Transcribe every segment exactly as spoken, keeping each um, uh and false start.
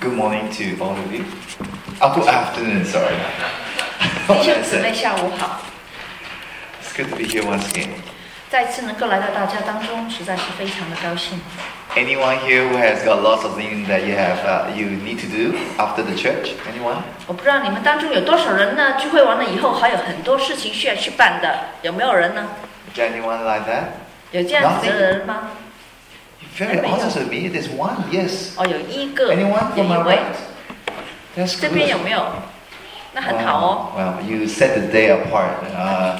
Good morning to all of you. Oh, good afternoon, sorry. 弟兄姊妹下午好。 It's good to be here once again. 再次能够来到大家当中，实在是非常的高兴。 Anyone here who has got lots of things that you have uh, you need to do after the church? Anyone? 我不知道你们当中有多少人呢？聚会完了以后还有很多事情需要去办的，有没有人呢？ Is there anyone like that? 有这样子的人吗？ Very honest with me. There's one. Yes. 哦，有一个， Anyone 有 from 一 my 位。 right? That's 这 good. 边有没有？那很好哦。 Well, well, you set the day apart. Uh,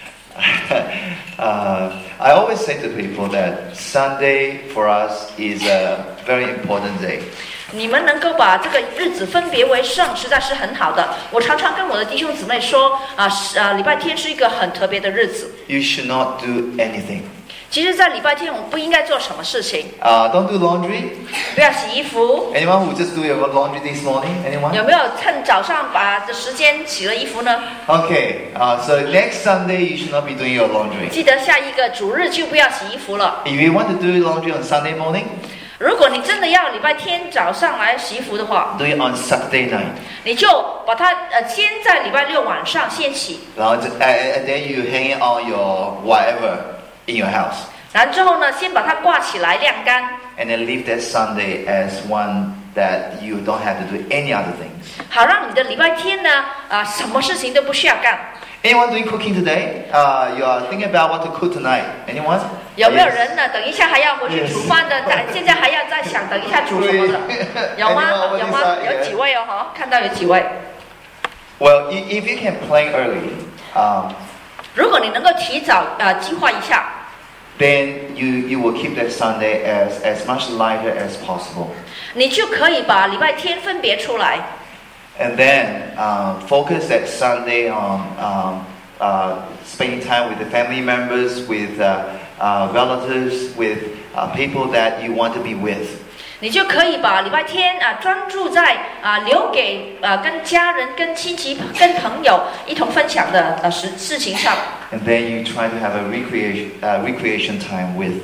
uh, I always say to people that Sunday for us is a very important day. 你们能够把这个日子分别为圣，实在是很好的。我常常跟我的弟兄姊妹说，啊，是啊，礼拜天是一个很特别的日子。 You should not do anything. 其实，在礼拜天我们不应该做什么事情， Uh, don't do laundry. 不要洗衣服。 Anyone who just do your laundry this morning? Anyone? 有没有趁早上把的时间洗了衣服呢？ Okay. Uh, so next Sunday you should not be doing your laundry. 记得下一个主日就不要洗衣服了。 If you want to do laundry on Sunday morning, 如果你真的要礼拜天早上来洗衣服的话， do it on Saturday night. 你就把它呃先在礼拜六晚上先洗， And and then you hang it on your whatever in your house. 然后之后呢，先把它挂起来晾干， And then leave that Sunday as one that you don't have to do any other things. 好让你的礼拜天呢，啊、什么事情都不需要干。 Anyone doing cooking today? Uh, you are thinking about what to cook tonight. Anyone? 有没有 Yes. 人呢？等一下还要回去煮饭的，在现在还要在想等一下煮什么的，有吗？ Anyone 有吗？ decide? 有几位哦？哈，看到有几位。 Well, i- if you can plan early, um, 如果你能够提早呃计划一下， then you, you will keep that Sunday as, as much lighter as possible. 你就可以把礼拜天分别出来。 And then um, focus that Sunday on um, uh, spending time with the family members, with uh, uh, relatives, with uh, people that you want to be with. 你就可以把礼拜天啊专注在啊留给啊跟家人、跟亲戚、跟朋友一同分享的呃事事情上。 And then you try to have a recreation, uh, recreation time with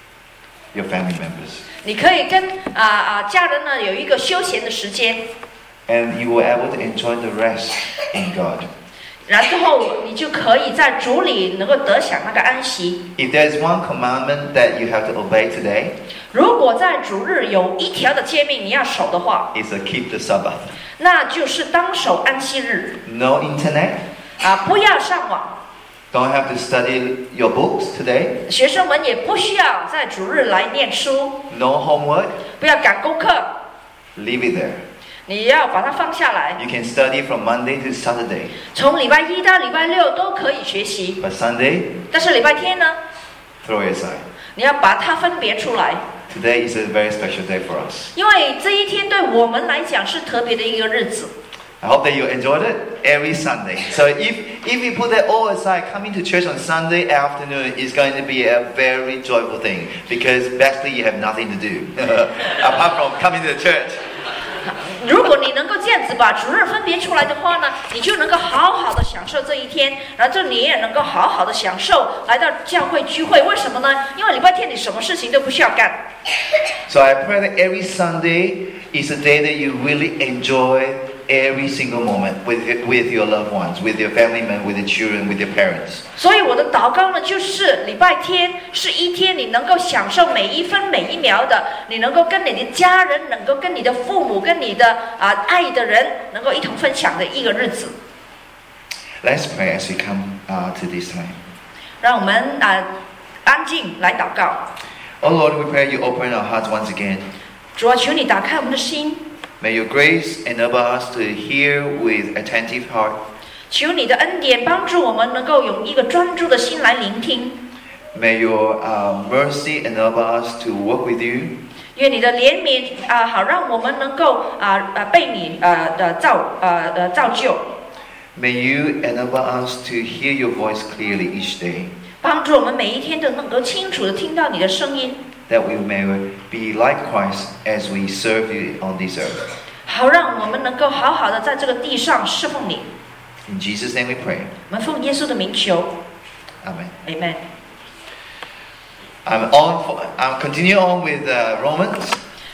your family members. 你可以跟啊啊家人呢有一个休闲的时间， And you will be able to enjoy the rest in God. 然后你就可以在主里能够得享那个安息。 If there's one commandment that you have to obey today, 如果在主日有一条的诫命你要守的话， it's to keep the Sabbath. 那就是当守安息日 No internet. 啊，不要上网。 Don't have to study your books today. 学生们也不需要在主日来念书， No homework. 不要赶功课， Leave it there. 你要把它放下来。 You can study from Monday to Saturday. 从礼拜一到礼拜六都可以学习， But Sunday, 但是礼拜天呢， throw it aside. 你要把它分别出来， Today is a very special day for us. 因为这一天对我们来讲是特别的一个日子。 I hope that you enjoyed it every Sunday. So if, if you put that all aside, coming to church on Sunday afternoon is going to be a very joyful thing because basically you have nothing to do apart from coming to the church. 如果你能够这样子把主日分别出来的话呢，你就能够好好的享受这一天，然后你也能够好好的享受来到教会聚会。为什么呢？因为礼拜天你什么事情都不需要干。 So I pray that every Sunday is a day that you really enjoy every single moment with, with your loved ones, with your family members, with your children, with your parents. 所以我的祷告呢，就是礼拜天是一天你能够享受每一分每一秒的，你能够跟你的家人，能够跟你的父母，跟你的啊、爱的人，能够一同分享的一个日子。 Let's pray as we come uh, to this time. 让我们啊、安静来祷告。 Oh Lord, we pray you open our hearts once again. 主啊，求你打开我们的心， May your grace enable us to hear with attentive heart. 求你的恩典帮助我们能够用一个专注的心来聆听。 May your uh, mercy enable us to work with you. 愿你的怜悯啊、好让我们能够啊啊、被你呃的造呃呃造就， May you enable us to hear your voice clearly each day. 帮助我们每一天都能够清楚的听到你的声音， That we may be like Christ as we serve you on this earth. 好让我们能够好好的在这个地上侍奉你。 In Jesus' name we pray. 我们奉耶稣的名求 Amen. ，Amen。 I'm on. For, I'm continue on with uh, Romans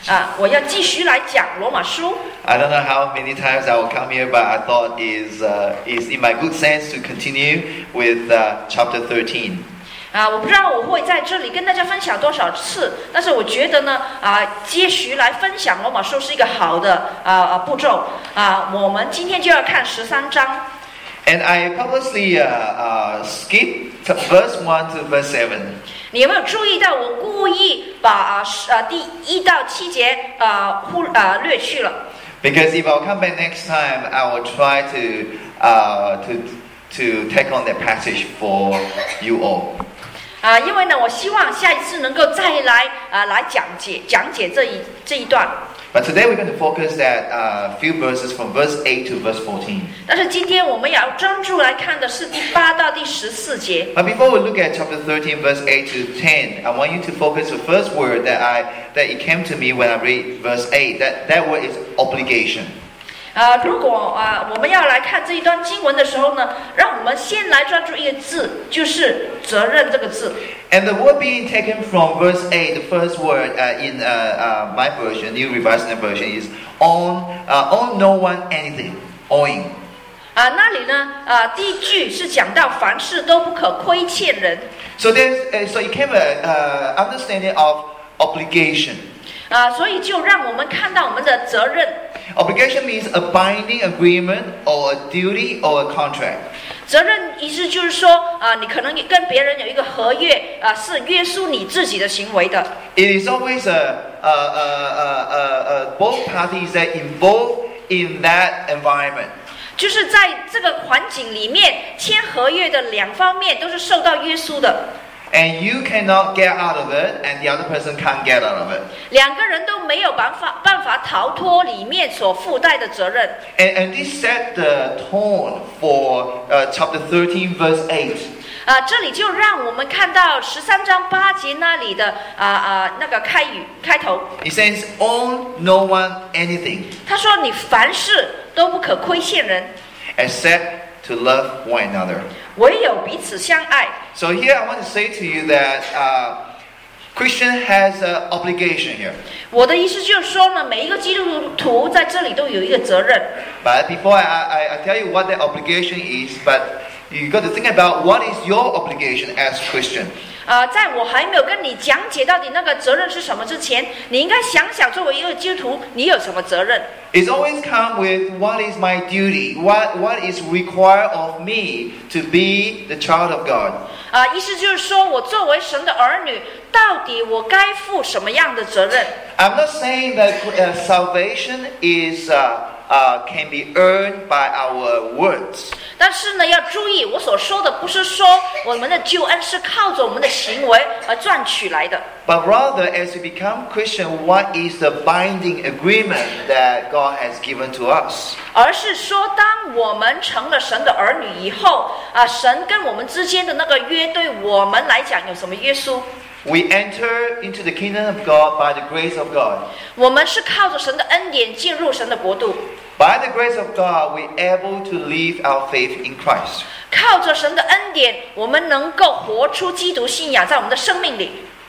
啊，我要继续来讲罗马书。 I don't know how many times I will come here, but I thought is uh, is in my good sense to continue with uh, chapter thirteen. 啊，我不知道我会在这里跟大家分享多少次，但是我觉得呢，啊，接续来分享罗马书是一个好的啊步骤啊。我们今天就要看十三章。 And I purposely uh, uh, skip verse one to verse seven. 你有没有注意到我故意把啊啊第一到七节啊忽啊略去了？ Because if I'll come back next time, I will try to uh, to to take on that passage for you all. 啊，因为呢，我希望下一次能够再来啊来讲解讲解这一这一段。 But today we're going to focus that uh, few verses from verse eight to verse fourteen. 但是今天我们要专注来看的是第八到第十四节。 But before we look at chapter thirteen, verse eight to ten, I want you to focus the first word that I that it came to me when I read verse eight. That that word is obligation. 啊，如果啊我们要来看这一段经文的时候呢，让我们先来专注一个字，就是责任这个字。 And the word being taken from verse eight, the first word uh, in uh, uh, my version, New Revised Version, is on uh, on no one anything, owing. 啊，那里呢啊第一句是讲到凡事都不可亏欠人。 So there's uh, so it came a uh, understanding of obligation. 啊，所以就让我们看到我们的责任。 Obligation means a binding agreement or a duty or a contract. 责任意思就是说啊，你可能跟别人有一个合约啊，是约束你自己的行为的。 It is always a, a, a, a, a, a both parties that involved in that environment. 就是在这个环境里面签合约的两方面都是受到约束的。 And you cannot get out of it, and the other person can't get out of it. 两个人都没有办法办法逃脱里面所附带的责任。 And, and this set the tone for uh, chapter thirteen, verse eight. 啊，这里就让我们看到十三章八节那里的啊啊那个开语开头。 It says, own no one anything, 他说：“你凡事都不可亏欠人， except to love one another. 唯有彼此相爱。” So here I want to say to you that uh, Christian has an obligation here. 我的意思就是说呢，每一个基督徒在这里都有一个责任。 But before I, I, I tell you what that obligation is, but you got to think about what is your obligation as Christian. 啊，在我还没有跟你讲解到底那个责任是什么之前，你应该想想，作为一个基督徒，你有什么责任？ It's always come with what is my duty, what what is required of me to be the child of God. 啊，意思就是说我作为神的儿女，到底我该负什么样的责任？ I'm not saying that uh, salvation is uh, uh, can be earned by our words. 但是呢，要注意，我所说的不是说我们的救恩是靠着我们的行为而赚取来的。 But rather, as we become Christian, what is the binding agreement that God has given to us? 而是说，当我们成了神的儿女以后，啊，神跟我们之间的那个约，对我们来讲有什么约束？ We enter into the kingdom of God by the grace of God. 我们是靠着神的恩典进入神的国度， By the grace of God, we're able to live our faith in Christ. 靠着神的恩典，我们能够活出基督信仰在我们的生命里。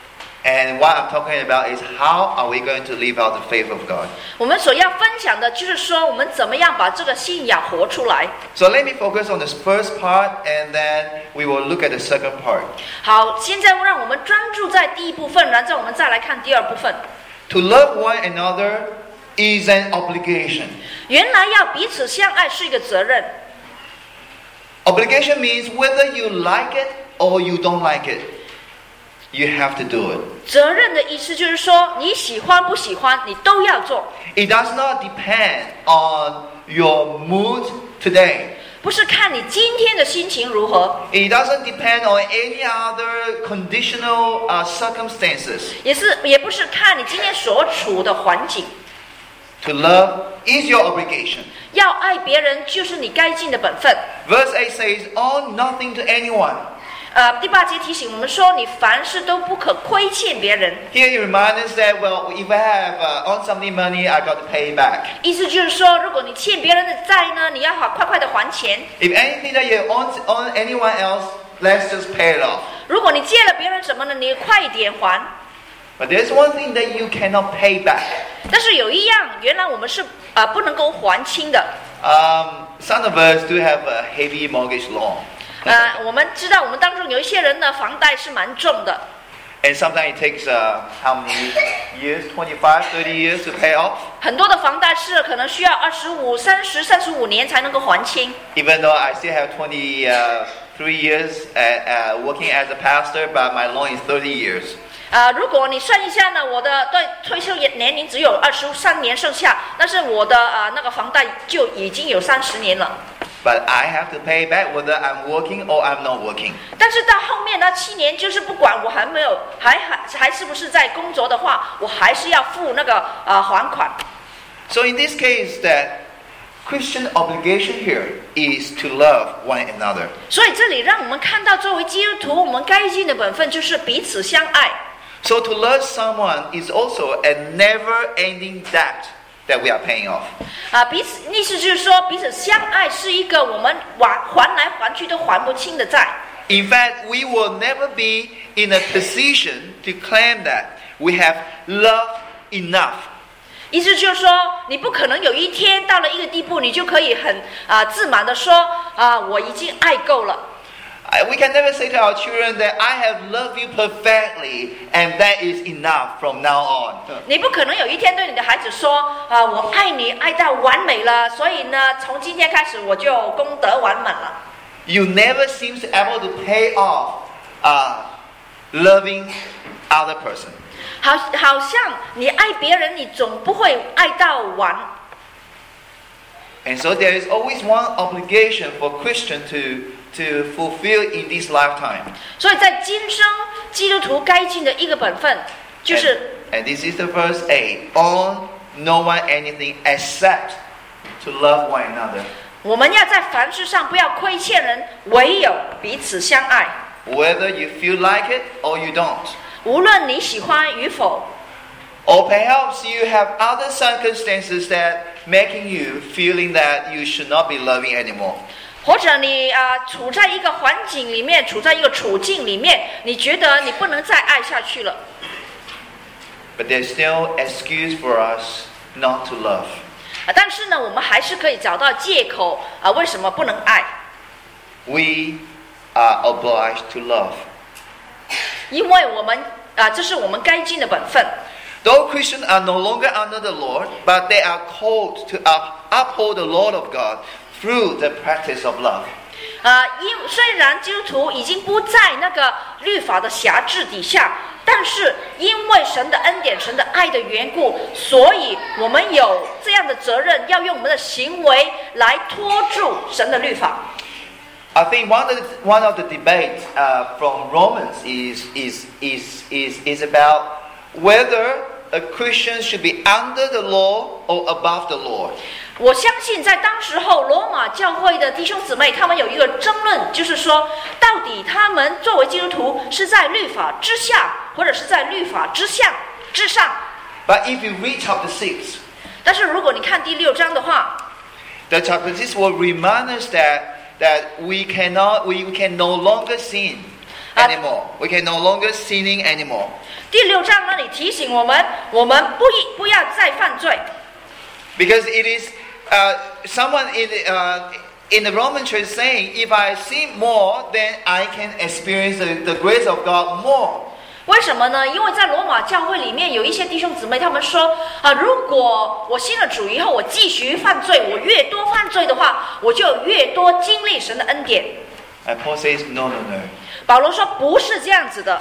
And what I'm talking about is how are we going to live out the faith of God? 我们所要分享的就是说，我们怎么样把这个信仰活出来。 So let me focus on this first part, and then we will look at the second part. 好，现在让我们专注在第一部分，然后我们再来看第二部分。 To love one another is an obligation. 原来要彼此相爱是一个责任。 Obligation means whether you like it or you don't like it, you have to do it. 责任的意思就是说，你喜欢不喜欢，你都要做。 It does not depend on your mood today. 不是看你今天的心情如何， It doesn't depend on any other conditional uh, circumstances. 也是也不是看你今天所处的环境。 To love is your obligation. 要爱别人就是你该尽的本分。 Verse eight says, owe nothing to anyone. 呃，第八节提醒我们说，你凡事都不可亏欠别人。 Here he reminds us that, well, if I have uh, on something money, I got to pay back. 意思就是说，如果你欠别人的债呢，你要好快快的还钱。 If anything that you owe on anyone else, let's just pay it off. 如果你借了别人什么呢，你快一点还。 But there's one thing that you cannot pay back. 但是有一样，原来我们是啊、呃、不能够还清的。 Um, some of us do have a heavy mortgage loan. 呃，我们知道我们当中有一些人的房贷是蛮重的。 And sometimes it takes uh, how many years? twenty-five, thirty years to pay off. 很多的房贷是可能需要二十五、三十、三十五年才能够还清。 Even though I still have twenty-three years at, uh, working as a pastor, but my loan is thirty years. 啊、呃，如果你算一下呢，我的对退休年龄只有二十三年剩下，但是我的啊、呃、那个房贷就已经有三十年了。 But I have to pay back whether I'm working or I'm not working. 但是到后面那七年，就是不管我还没有还还还是不是在工作的话，我还是要付那个呃还款。 So in this case, that Christian obligation here is to love one another. 所以这里让我们看到，作为基督徒，我们该尽的本分就是彼此相爱。 So to love someone is also a never-ending debt that we are paying off. 啊，彼此意思就是说，彼此相爱是一个我们还还来还去都还不清的债。 In fact, we will never be in a position to claim that we have loved enough. 意思就是说，你不可能有一天到了一个地步，你就可以很啊、呃、自满的说啊，我已经爱够了。 We can never say to our children that I have loved you perfectly and that is enough from now on. 你不可能有一天对你的孩子说啊，我爱你爱到完美了，所以呢，从今天开始我就功德完满了。 You never seem to able to pay off uh, loving other person. 好，好像你爱别人，你总不会爱到完。 And so there is always one obligation for Christian to to fulfill in this lifetime. 所以在今生基督徒该尽的一个本分，就是 and, and this is the verse eight. Owe no one anything except to love one another. 我们要在凡事上不要亏欠人，唯有彼此相爱。 Whether you feel like it or you don't. 无论你喜欢与否。 Or perhaps you have other circumstances that making you feeling that you should not be loving anymore. 或者你啊、呃、处在一个环境里面，处在一个处境里面，你觉得你不能再爱下去了。 But there's still excuse for us not to love. 啊，但是呢，我们还是可以找到借口啊，为什么不能爱？ We are obliged to love. 因为我们啊，这是我们该尽的本分。 Though Christians are no longer under the Lord, but they are called to up, uphold the Lord of God through the practice of love. 啊，因虽然基督徒已经不在那个律法的辖制底下，但是因为神的恩典、神的爱的缘故，所以我们有这样的责任，要用我们的行为来拖住神的律法。 I think one of the, one of the debates uh, from Romans is is is is is about whether a Christian should be under the law or above the law. 我相信在当时候罗马教会的弟兄姊妹，他们有一个争论，就是说，到底他们作为基督徒是在律法之下，或者是在律法之下之上。 But if you read chapter six, 但是如果你看第六章的话， the chapter six will remind us that that we cannot we, we can no longer sin anymore. We can no longer sinning anymore. 第六章那里提醒我们，我们不不要再犯罪。 Because it is uh, someone in the, uh, in the Roman church saying, if I sin more, then I can experience the, the grace of God more. 为什么呢？因为在罗马教会里面有一些弟兄姊妹，他们说啊，如果我信了主以后，我继续犯罪，我越多犯罪的话，我就越多经历神的恩典。 And Paul says, no, no, no. 保罗说不是这样子的。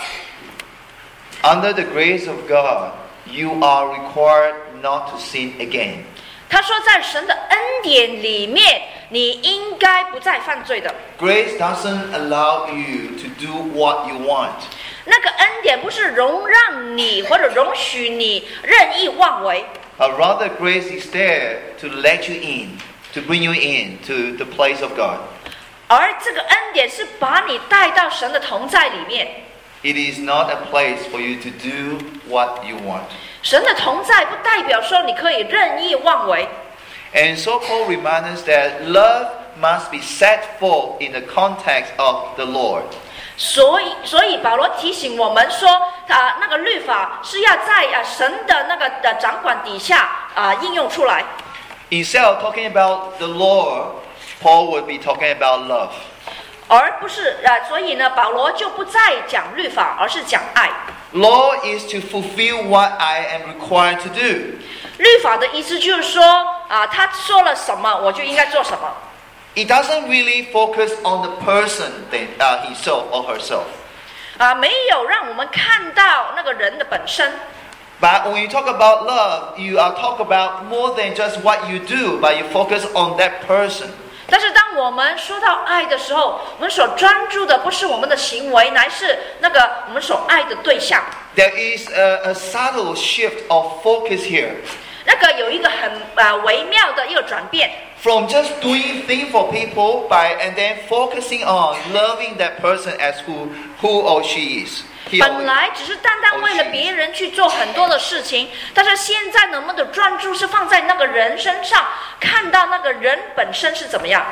Under the grace of God, you are required not to sin again. 他说，在神的恩典里面，你应该不再犯罪的。 Grace doesn't allow you to do what you want. 那个恩典不是容让你或者容许你任意妄为， But rather, grace is there to let you in, to bring you in to the place of God. 而这个恩典是把你带到神的同在里面。 It is not a place for you to do what you want. 神的同在不代表说你可以任意妄为。 And so Paul reminds us that love must be set forth in the context of the Lord. 所以，所以保罗提醒我们说，啊，那个律法是要在啊神的那个的掌管底下啊应用出来。 Instead of talking about the law, Paul would be talking about love. 而不是啊，所以呢，保罗就不再讲律法，而是讲爱。 Law is to fulfill what I am required to do. 律法的意思就是说，啊，他说了什么，我就应该做什么。 It doesn't really focus on the person, that, uh, himself or herself. 啊，没有让我们看到那个人的本身。 But when you talk about love, you are talk about more than just what you do, but you focus on that person. 但是当我们说到爱的时候，我们所专注的不是我们的行为，乃是那个我们所爱的对象。 There is a, a subtle shift of focus here. 那个有一个很呃微妙的一个转变。 From just doing things for people by and then focusing on loving that person as who who or she is. 本来只是单单为了别人去做很多的事情，但是现在呢，我们的专注是放在那个人身上，看到那个人本身是怎么样。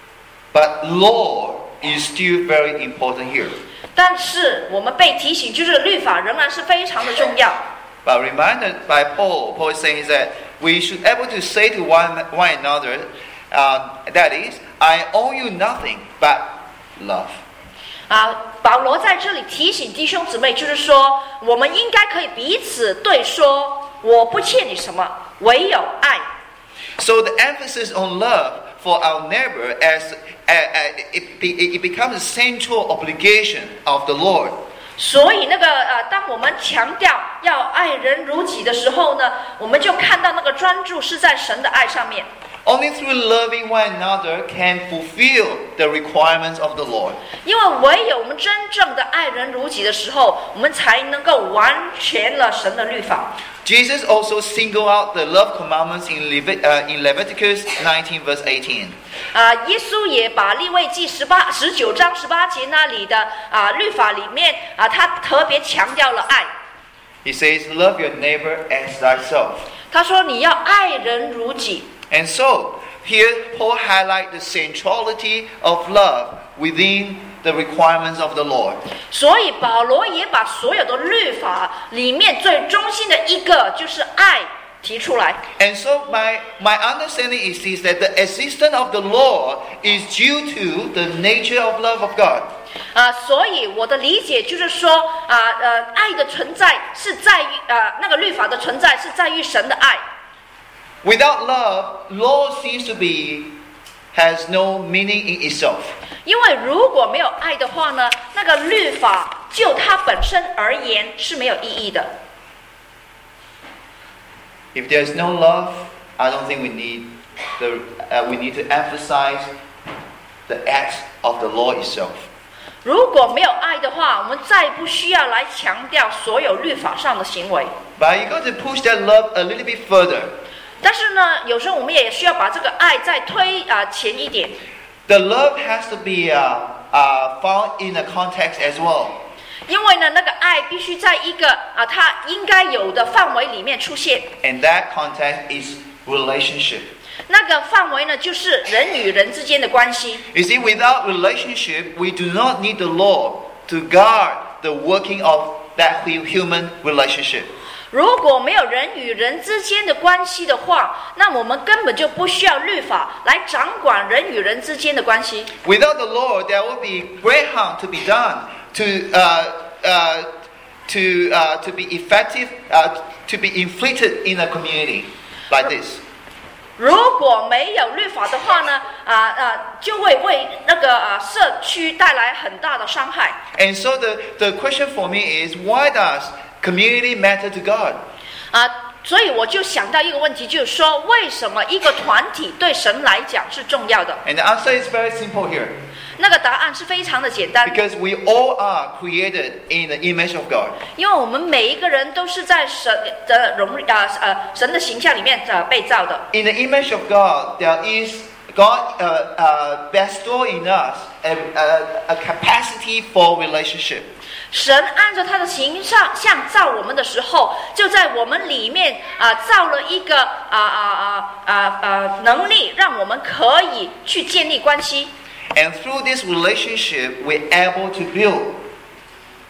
But law is still very important here. 但是我们被提醒，就是律法仍然是非常的重要。 But reminded by Paul, Paul is saying that we should able to say to one one another, uh, that is, I owe you nothing but love. 啊，保罗在这里提醒弟兄姊妹，就是说，我们应该可以彼此对说，我不欠你什么，唯有爱。 So the emphasis on love for our neighbor as uh, uh, it, it, it becomes a central obligation of the Lord. 所以那个呃，当我们强调要爱人如己的时候呢，我们就看到那个专注是在神的爱上面。 Only through loving one another can fulfill the requirements of the Lord. 因为唯有我们真正的爱人如己的时候，我们才能够完全了神的律法。 Jesus also singled out the love commandments in, Levit- uh, in Leviticus nineteen verse eighteen. 啊，耶稣也把利未记十八十九章十八节那里的啊律法里面啊，他特别强调了爱。 He says, "Love your neighbor as thyself." 他说你要爱人如己。 And so, here Paul highlights the centrality of love within the requirements of the Lord. 所以保罗也把所有的律法里面最中心的一个就是爱提出来。 And so my, my understanding is this, that the existence of the law is due to the nature of love of God. 啊，所以我的理解就是说，啊呃，爱的存在是在于呃那个律法的存在是在于神的爱。 Without love, law seems to be has no meaning in itself. 因为如果没有爱的话呢，那个律法就它本身而言是没有意义的。 If there's no love, I don't think we need the uh, we need to emphasize the act of the law itself. 如果没有爱的话，我们再不需要来强调所有律法上的行为。 But you got to push that love a little bit further. 但是呢，有时候我们也需要把这个爱再推啊、呃、前一点。 The love has to be uh, uh, found in a context as well. 因为呢，那个爱必须在一个啊、呃、它应该有的范围里面出现。 And that context is relationship. 那个范围呢，就是人与人之间的关系。 You see, without relationship, we do not need the law to guard the working of that human relationship. 如果没有人与人之间的关系的话，那我们根本就不需要律法来掌管人与人之间的关系。 Without the law, there will be great harm to be done to uh, uh, to uh, to be effective uh, to be inflicted in a community like this. 如果没有律法的话呢，啊啊，就会为那个啊社区带来很大的伤害。 And so the the question for me is, why does community matter to God? 啊，所以我就想到一个问题，就是说，为什么一个团体对神来讲是重要的？ And the answer is very simple here. 那个答案是非常的简单。 Because we all are created in the image of God. 因为我们每一个人都是在神的荣啊呃神的形象里面呃被造的。 In the image of God, there is God uh, uh, bestow in us a, a, a capacity for relationship. 神按照他的形象像造我们的时候，就在我们里面啊、呃、造了一个啊啊啊啊啊能力，让我们可以去建立关系。 And through this relationship, we're able to build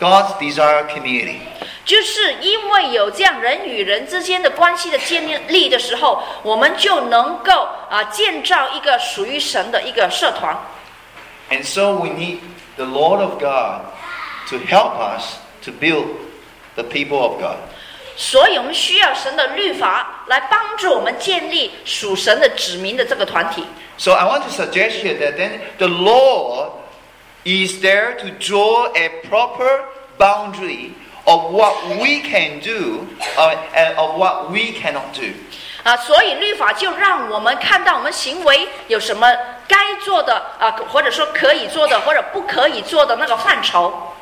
God's desired community. 就是因为有这样人与人之间的关系的建立的时候，我们就能够啊建造一个属于神的一个社团。 And so we need the Lord of God to help us to build the people of God. 所以我们需要神的律法来帮助我们建立属神的子民的这个团体。 So I want to suggest here that then the law is there to draw a proper boundary of what we can do uh, and of what we cannot do. 啊，所以律法就让我们看到我们行为有什么该做的啊，或者说可以做的，或者不可以做的那个范畴。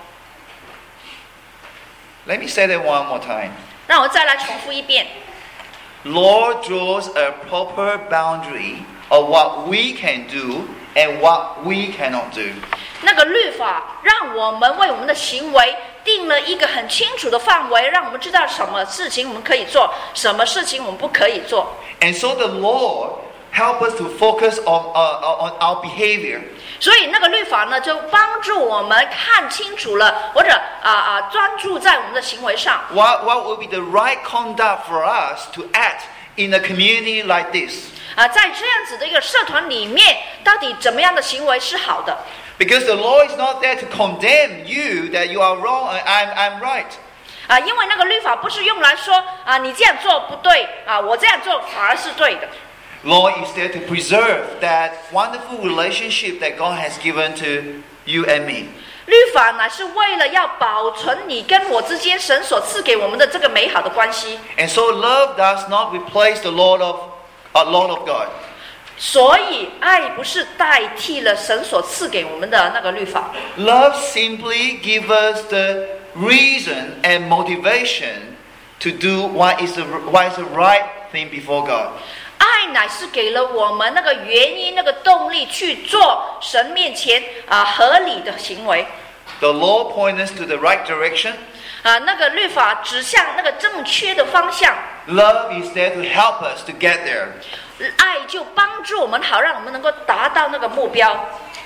Let me say that one more time. 让我再来重复一遍。 Law draws a proper boundary of what we can do and what we cannot do. 那个律法让我们为我们的行为定了一个很清楚的范围，让我们知道什么事情我们可以做，什么事情我们不可以做。 And so the law helps us to focus on, uh, on our behavior. 所以那个律法呢，就帮助我们看清楚了，或者啊啊专注在我们的行为上。 What, what will be the right conduct for us to act in a community like this? 啊，在这样子的一个社团里面，到底怎么样的行为是好的？ Because the law is not there to condemn you that you are wrong and I'm, I'm right. 啊，因为那个律法不是用来说啊，你这样做不对啊，我这样做反而是对的。 Law is there to preserve that wonderful relationship that God has given to you and me. 律法乃是为了要保存你跟我之间神所赐给我们的这个美好的关系。 And so love does not replace the Lord of, uh, Lord of God. 所以爱不是代替了神所赐给我们的那个律法。 Love simply gives us the reason and motivation to do what is the, what is the right thing before God. 爱乃是给了我们那个原因、那个动力去做神面前啊合理的行为。 The law points us to the right direction. 啊，那个律法指向那个正确的方向。 Love is there to help us to get there. 爱就帮助我们，好让我们能够达到那个目标。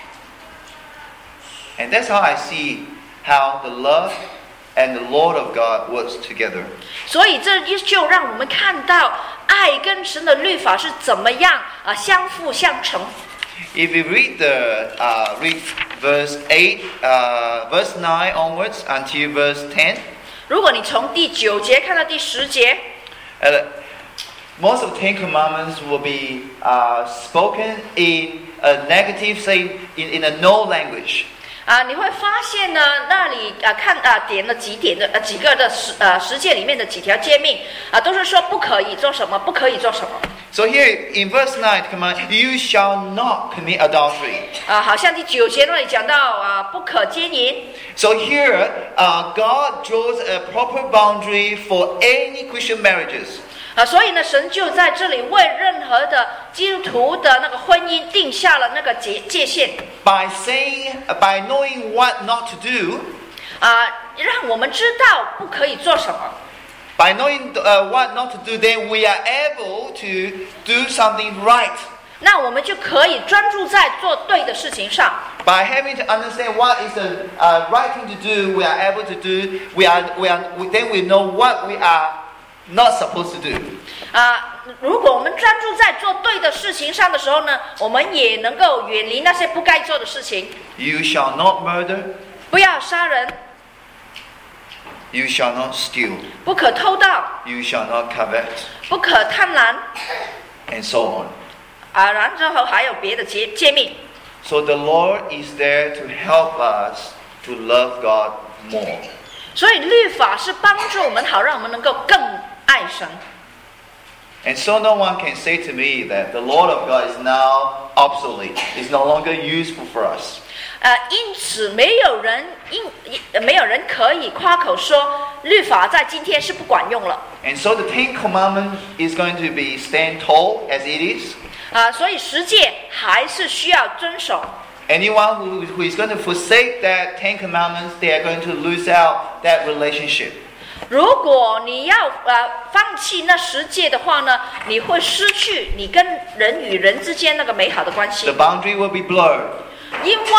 And that's how I see how the love and the Lord of God works together. 所以这就让我们看到爱跟神的律法是怎么样啊相辅相成。 If you read the uh, read verse eight, uh, verse nine onwards until verse ten, 如果你从第九节看到第十节， uh, most of the Ten Commandments will be uh, spoken in a negative, say in, in a no language. 啊，你会发现呢，那里啊看啊点了几点的呃几个的十呃十诫里面的几条诫命啊，都是说不可以做什么，不可以做什么。 So here in verse nine, command, you shall not commit adultery. 啊，好像第九节那里讲到啊，不可奸淫。 So here, uh, God draws a proper boundary for any Christian marriages. 啊，所以呢，神就在这里为任何的基督徒的那个婚姻定下了那个界界限。 By saying, by knowing what not to do, 啊，让我们知道不可以做什么。 by knowing uh, what not to do, then we are able to do something right. 那我们就可以专注在做对的事情上。 By having to understand what is the uh, right thing to do, we are able to do. We are, we are, we, then we know what we are not supposed to do. 啊，如果我们专注在做对的事情上的时候呢，我们也能够远离那些不该做的事情。 You shall not murder. 不要杀人， You shall not steal. 不可偷盗， You shall not covet. 不可贪婪。 And so on. 啊，然后还有别的诫诫命。 So the Lord is there to help us to love God more. 所以律法是帮助我们，好让我们能够更爱神。 And so no one can say to me that the Lord of God is now obsolete. It's no longer useful for us. 呃，因此没有人因没有人可以夸口说律法在今天是不管用了。 And so the Ten Commandments is going to be stand tall as it is. 啊、所以十诫还是需要遵守。 Anyone who, who is going to forsake that Ten Commandments, they are going to lose out that relationship. 如果你要呃放弃那十诫的话呢，你会失去你跟人与人之间那个美好的关系 The，boundary will be blurred. 因为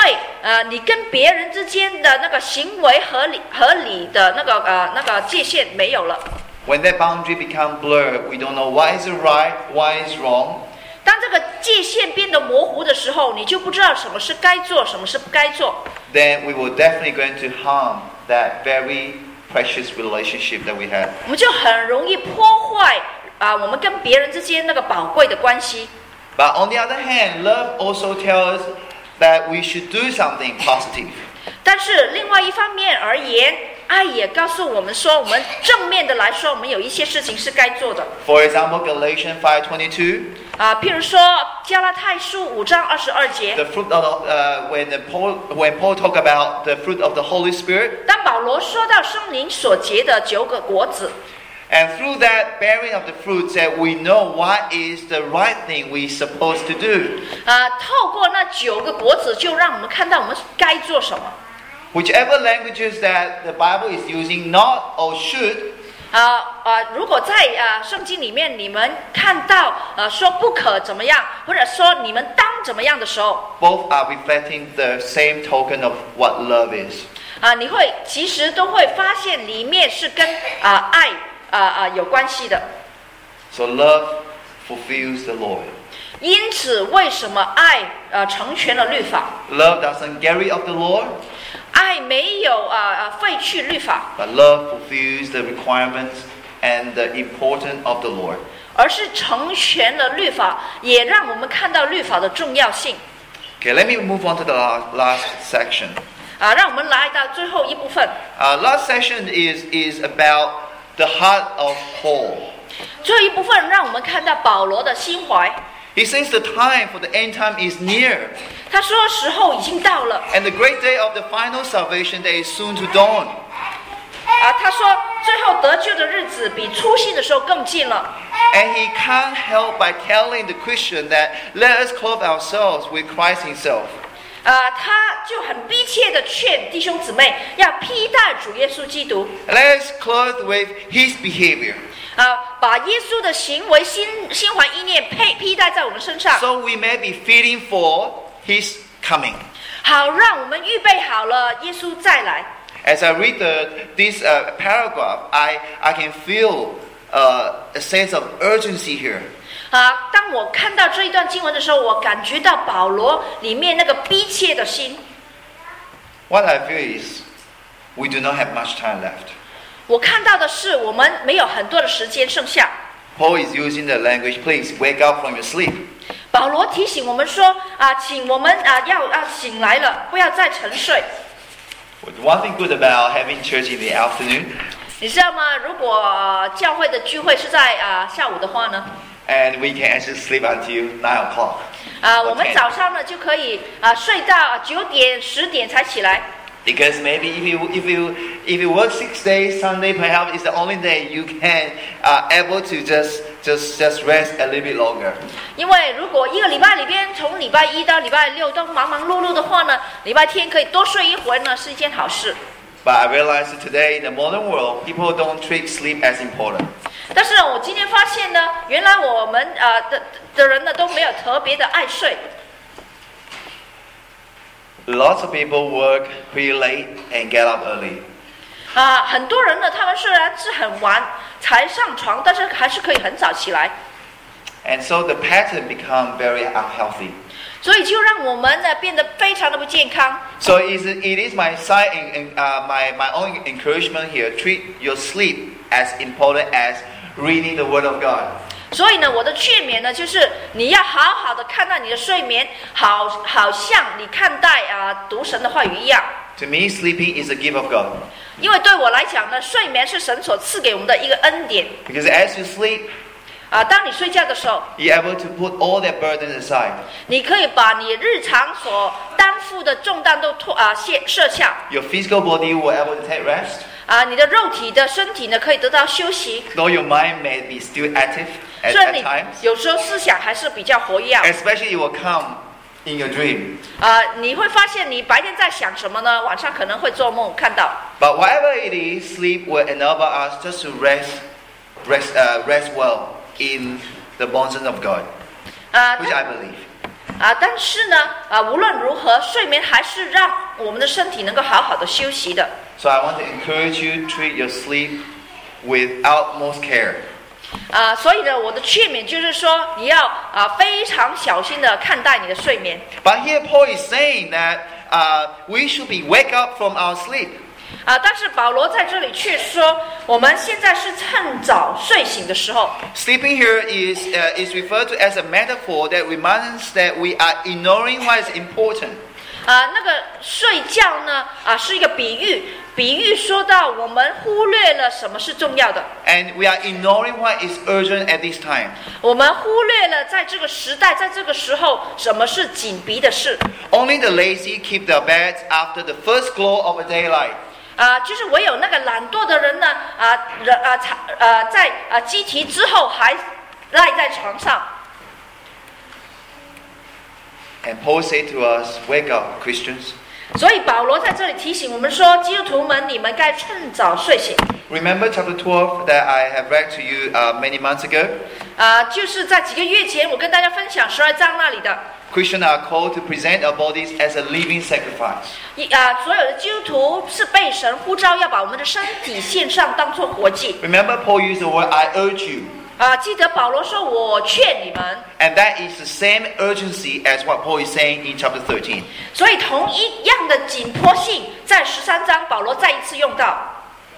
呃，你跟别人之间的那个行为合理合理的那个呃那个界限没有了。 When that boundary becomes blurred, we don't know what is right, what is wrong. 当这个界限变得模糊的时候，你就不知道什么是该做，什么是不该做。 Then we will definitely going to harm that very precious relationship that we have. 我们就很容易破坏啊、呃，我们跟别人之间那个宝贵的关系。 But on the other hand, love also tells us that we should do something positive. 但是另外一方面而言，爱也告诉我们说，我们正面的来说，我们有一些事情是该做的。 For example, Galatians five twenty-two. 啊，譬如说加拉太书五章二十二节。 The fruit of the, uh, when the Paul when Paul talk about the fruit of the Holy Spirit. 当保罗说到圣灵所结的九个果子。 And through that bearing of the fruit, that we know what is the right thing we supposed to do. 啊，透过那九个果子，就让我们看到我们该做什么。 Whichever languages that the Bible is using, not or should. 啊啊！如果在啊圣经里面你们看到呃说不可怎么样，或者说你们当怎么样的时候 ，both are reflecting the same token of what love is. 啊，你会其实都会发现里面是跟啊爱啊啊有关系的。 So love fulfills the law. 因此，为什么爱呃成全了律法 ？Love doesn't get rid of the law. 爱没有啊啊废去律法 ，but love fulfills the requirements and the importance of the Lord. 而是成全了律法，也让我们看到律法的重要性。 Okay, let me move on to the last, last section. 啊，让我们来到最后一部分。 Uh, last section is is about the heart of Paul. 最后一部分让我们看到保罗的心怀。 He says the time for the end time is near. 他说时候已经到了。 And the great day of the final salvation that is soon to dawn. 啊，他说最后得救的日子比初信的时候更近了。 And he can't help by telling the Christian that let us clothe ourselves with Christ Himself. 啊，他就很逼切的劝弟兄姊妹要披戴主耶稣基督。 Let us clothe with His behavior. 啊，把耶稣的行为、心心怀意念配披戴在我们身上。 So we may be fitting for His coming. 好，让我们预备好了，耶稣再来。 As I read the, this uh, paragraph, I I can feel uh, a sense of urgency here. 啊，当我看到这一段经文的时候，我感觉到保罗里面那个逼切的心。 What I feel is, we do not have much time left. 我看到的是，我们没有很多的时间剩下。 Paul is using the language, please wake up from your sleep. 保罗提醒我们说啊，请我们啊要要醒来了，不要再沉睡。 One thing good about having church in the afternoon. 你知道吗？如果、呃、教会的聚会是在啊、呃、下午的话呢 ，and we can actually sleep until nine o'clock. 啊、呃，我们早上呢就可以啊、呃、睡到九点十点才起来。 Because maybe if you if you if you work six days, Sunday perhaps is the only day you can uh, able to just just just rest a little bit longer. 因为如果一个礼拜里边从礼拜一到礼拜六都忙忙碌碌的话呢，礼拜天可以多睡一会儿呢，是一件好事。 But I realize that today in the modern world, people don't treat sleep as important. 但是呢，我今天发现呢，原来我们呃的的人呢都没有特别的爱睡。 Lots of people work pretty late and get up early. 啊、呃，很多人呢，他们虽然是很晚才上床，但是还是可以很早起来。 And so the pattern become very unhealthy. 所以就让我们呢变得非常的不健康。 So it is, it is my side and uh, my my own encouragement here. Treat your sleep as important as reading the Word of God. 所以呢，我的劝勉呢，就是你要好好的看待你的睡眠，好好像你看待啊、呃、读神的话语一样。 To me, sleeping is a gift of God. 因为对我来讲呢，睡眠是神所赐给我们的一个恩典。 Because as you sleep, 啊、呃，当你睡觉的时候 you're able to put all that burden aside. 你可以把你日常所担负的重担都脱啊卸舍下。 Your physical body will able to take rest. 啊、呃，你的肉体的身体呢可以得到休息。 Though your mind may be still active at, 虽然 at 你 times. 有时候思想还是比较活跃。 Especially it will come in your dream. 啊、呃，你会发现你白天在想什么呢？晚上可能会做梦看到。 But whatever it is, sleep will enable us just to rest, rest, uh, rest well in the bosom of God, 啊、 which I believe. 啊，但是呢，啊，无论如何，睡眠还是让我们的身体能够好好的休息的。 So I want to encourage you to treat your sleep with utmost care. 啊，所以呢，我的劝勉就是说，你要啊非常小心的看待你的睡眠。 But here Paul is saying that uh, we should be wake up from our sleep. 啊，但是保罗在这里却说，我们现在是趁早睡醒的时候。 Sleeping here is uh, is referred to as a metaphor that reminds us that we are ignoring what is important. 啊，那个睡觉呢，啊是一个比喻，比喻说到我们忽略了什么是重要的。 And we are ignoring what is urgent at this time. 我们忽略了在这个时代，在这个时候，什么是紧逼的事。 Only the lazy keep their beds after the first glow of a daylight. 啊，就是唯有那个懒惰的人呢，啊，人啊，呃，在啊鸡啼之后还赖在床上。 And Paul said to us, "Wake up, Christians." 所以保罗在这里提醒我们说，基督徒们，你们该趁早睡醒。 Remember chapter twelve that I have read to you uh, many months ago? 啊，就是在几个月前，我跟大家分享十二章那里的。 Christians are called to present our bodies as a living sacrifice. 一啊，所有的基督徒是被神呼召要把我们的身体献上，当作活祭。 Remember, Paul used the word "I urge you." 啊，记得保罗说：“我劝你们。” And that is the same urgency as what Paul is saying in chapter thirteen. 所以同一样的紧迫性，在十三章保罗再一次用到。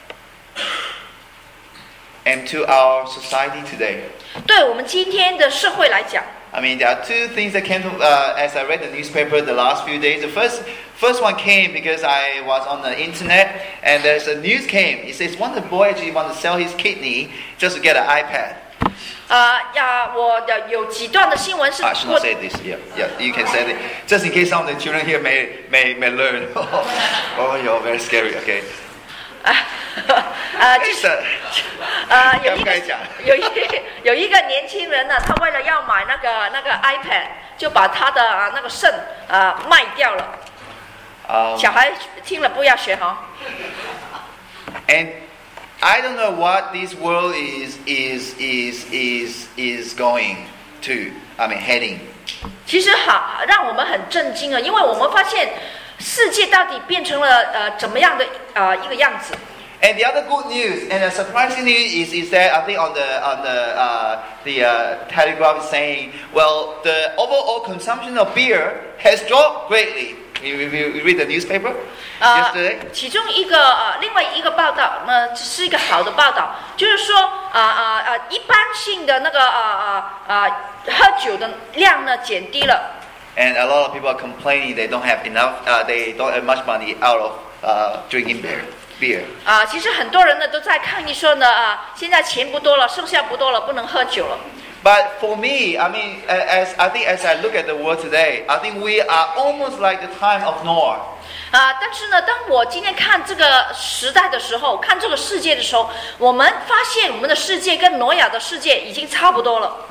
And to our society today. 对我们今天的社会来讲。 I mean, there are two things that came to, uh, as I read the newspaper the last few days. The first, first one came because I was on the internet, and there's a news came. It says one of the boy actually want to sell his kidney just to get an iPad. 啊呀，我的有几段的新闻是。 I should not say this. Yeah, yeah. You can say it just in case some of the children here may may may learn. Oh, you're very scary. Okay. 啊，啊，就是呃，有一个有一有一个年轻人呢，他为了要买那个那个 iPad， 就把他的啊那个肾啊卖掉了。Um, 小孩听了不要学哈。 And I don't know what this world is is is is is going to. I mean, heading. 其实好，让我们很震惊啊，因为我们发现。世界到底变成了呃怎么样的呃一个样子 ？And the other good news and the surprising news is is that I think on the on the uh, the uh, Telegraph is saying, well, the overall consumption of beer has dropped greatly. You, you, you read the newspaper yesterday? 呃，其中一个呃另外一个报道，呃是一个好的报道，就是说啊啊啊一般性的那个啊啊啊喝酒的量呢减低了。 And a lot of people are complaining they don't have enough, uh, they don't have much money out of uh, drinking beer. beer. 啊，其实很多人呢都在抗议说呢啊，现在钱不多了，剩下不多了，不能喝酒了。 But for me, I mean, as I think as I look at the world today, I think we are almost like the time of Noah. 啊，但是呢，当我今天看这个时代的时候，看这个世界的时候，我们发现我们的世界跟挪亚的世界已经差不多了。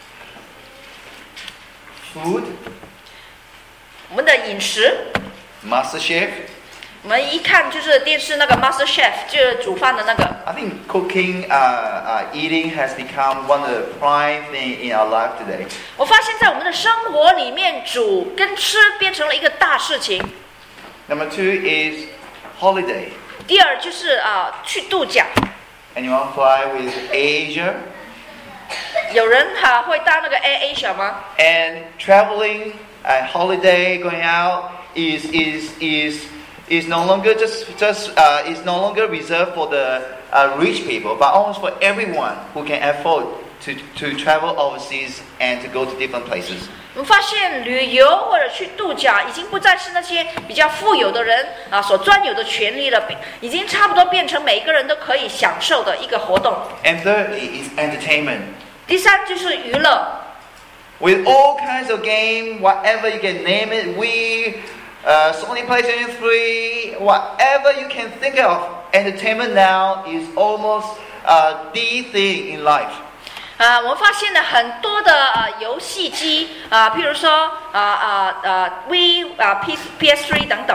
Food. 我们的饮食 Master Chef. 我们一看就是电视那个 Master Chef， 就是煮饭的那个。 I think cooking, uh, uh, eating has become one of the prime thing in our life today. 我发现在我们的生活里面，煮跟吃变成了一个大事情。 Number two is holiday. 第二就是啊、呃，去度假。 Anyone fly with Asia? 有人哈、啊、会搭那个 Air Asia 吗 ？And traveling. A holiday going out is is is is no longer just just uh, is no longer reserved for the uh, rich people, but almost for everyone who can afford to to travel overseas and to go to different places. 我们发现旅游或者去度假已经不再是那些比较富有的人啊所专有的权利了，已经差不多变成每个人都可以享受的一个活动。 And thirdly is entertainment. 第三就是娱乐。 With all kinds of game, whatever you can name it, Wii, uh, Sony PlayStation three, whatever you can think of, entertainment now is almost uh, the thing in life. 啊，我们发现了很多的呃游戏机啊，譬如说啊啊啊 Wii 啊 P P S three 等等。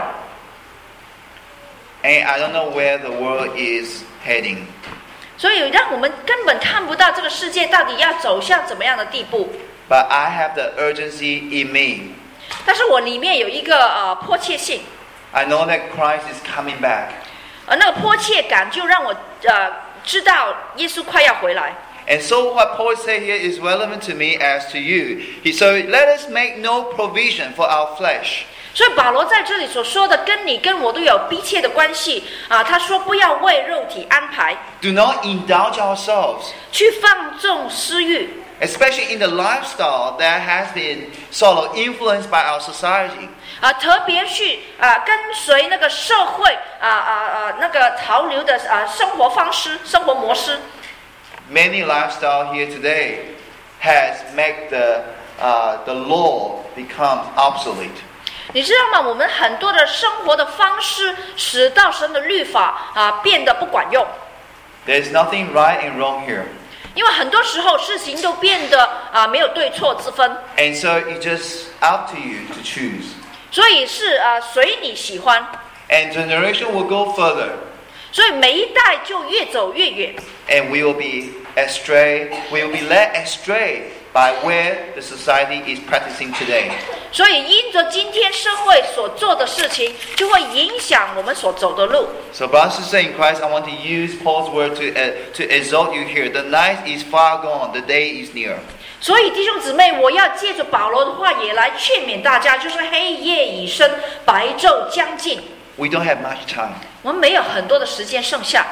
And I don't know where the world is heading. 所以让我们根本看不到这个世界到底要走向怎么样的地步。 but I have the urgency in me. 但是我里面有一个呃迫切性， I know that Christ is coming back. 而那个迫切感就让我呃知道耶稣快要回来。 And so what Paul said here is relevant to me as to you. He, so let us make no provision for our flesh. 所以保罗在这里所说的，跟你跟我都有密切的关系啊。他说不要为肉体安排， Do not indulge ourselves, 去放纵私欲， especially in the lifestyle that has been sort of influenced by our society. 啊，特别去啊跟随那个社会啊啊啊那个潮流的啊生活方式、生活模式。 Many lifestyle here today has made the uh, the law become obsolete. 你知道吗？我们很多的生活的方式，使到神的律法啊变得不管用。 There's nothing right and wrong here. 因为很多时候事情都变得啊没有对错之分， And so it's just up to you to choose. 所以是啊随你喜欢， And generation will go further. 所以每一代就越走越远。 And we will be astray, we will be led astray by where the society is practicing today. 所以因着今天社会所做的事情，就会影响我们所走的路。 So brothers and sisters in Christ, I want to use Paul's word to, uh, to exhort you here. The night is far gone, the day is near. 所以弟兄姊妹，我要借着保罗的话也来劝勉大家，就是黑夜已深，白昼将近。 We don't have much time. 我们没有很多的时间剩下，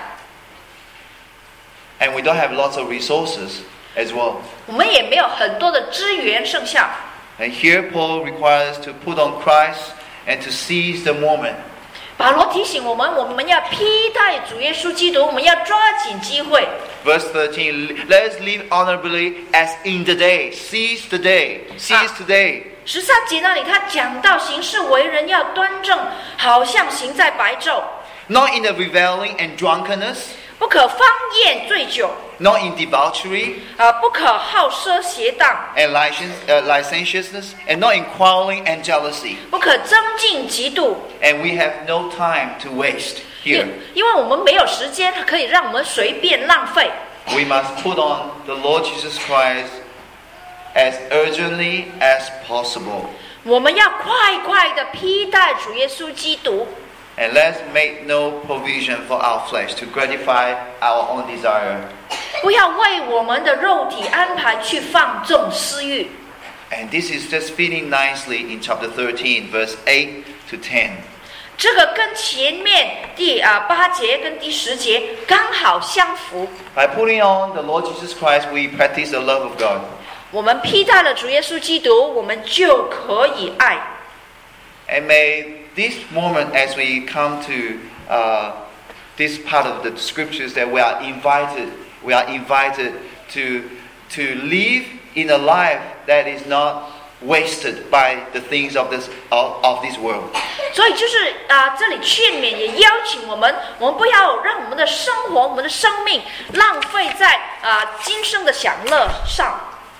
And we don't have lots of resources as well. 我们也没有很多的资源剩下。 And here Paul requires us to put on Christ and to seize the moment. 保罗提醒我们，我们要披戴主耶稣基督，我们要抓紧机会。 Verse thirteen, let us live honorably as in the day. Seize the day. Seize today. 十三节那里，他讲到行事为人要端正，好像行在白昼， Not in the reveling and drunkenness, 不可荒宴醉酒， not in debauchery 啊、不可好奢邪荡， and licen- uh, licentiousness, and not in quarreling and jealousy. 不可增进嫉妒。 And we have no time to waste 因 here. 因为我们没有时间可以让我们随便浪费， We must put on the Lord Jesus Christ as urgently as possible. 我们要快快的披戴主耶稣基督， And let's make no provision for our flesh to gratify our own desire. 不要为我们的肉体安排去放纵私欲。 And this is just fitting nicely in chapter thirteen, verse eight to ten. 这个跟前面第啊八节跟第十节刚好相符。 By putting on the Lord Jesus Christ, we practice the love of God. 我们披戴了主耶稣基督，我们就可以爱。 And may this moment, as we come to uh, this part of the scriptures, that we are invited, we are invited to to live in a life that is not wasted by the things of this of, of this world. 所以就是啊、这里劝勉也邀请我们，我们不要让我们的生活、我们的生命浪费在啊、今生的享乐上。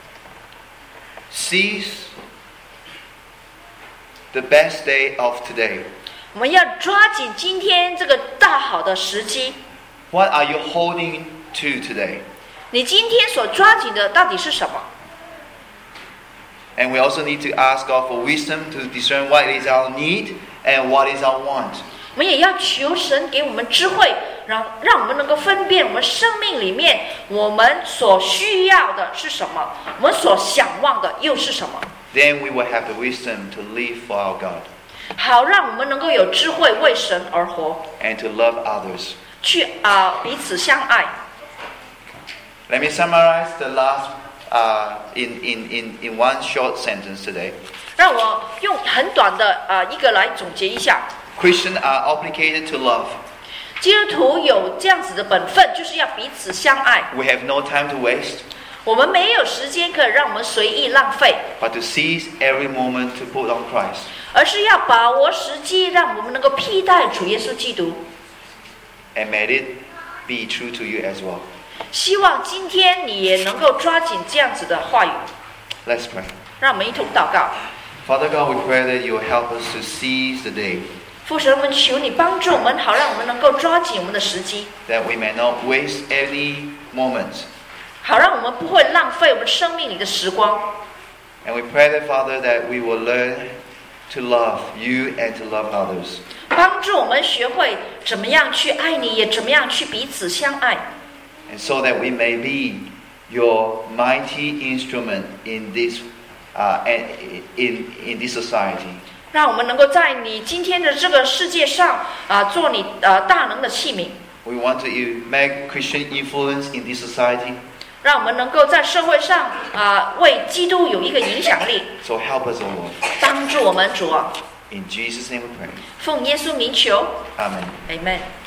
Seize the best day of today. 我们要抓紧今天这个大好的时机。 What are you holding to today? 你今天所抓紧的到底是什么？ And we also need to ask God for wisdom to discern what is our need and what is our want. 我们也要求神给我们智慧，让让我们能够分辨我们生命里面我们所需要的是什么，我们所想望的又是什么， Then we will have the wisdom to live for our God 好让我们能够有智慧为神而活， and to love others. 去啊、彼此相爱。 Let me summarize the last uh, in, in, in, in one short sentence today. 让我用很短的啊、一个来总结一下。 Christians are obligated to love. 基督徒有这样子的本分，就是要彼此相爱。 We have no time to waste, 我们没有时间可以让我们随意浪费， but to seize every moment to put on Christ. 而是要把握时机，让我们能够披戴主耶稣基督。 And may it be true to you as well. 希望今天你也能够抓紧这样子的话语。 Let's pray. 让我们一同祷告。 Father God, we pray that you will help us to seize the day, 父神，我们求你帮助我们，好让我们能够抓紧我们的时机， that we may not waste any moments, 好让我们不会浪费我们生命里的时光， pray that, Father, that we will learn to love you and to love others. 帮助我们学会怎么样去爱你，也怎么样去彼此相爱。 And so that we may be your mighty instrument in this, uh, in, in this society. 让我们能够在你今天的这个世界上啊，做你呃大能的器皿。 We want to make Christian influence in this society. 让我们能够在社会上啊为基督有一个影响力。 So help us, O Lord. 帮助我们主啊。 In Jesus' name we pray. 奉耶稣名求。 Amen. Amen.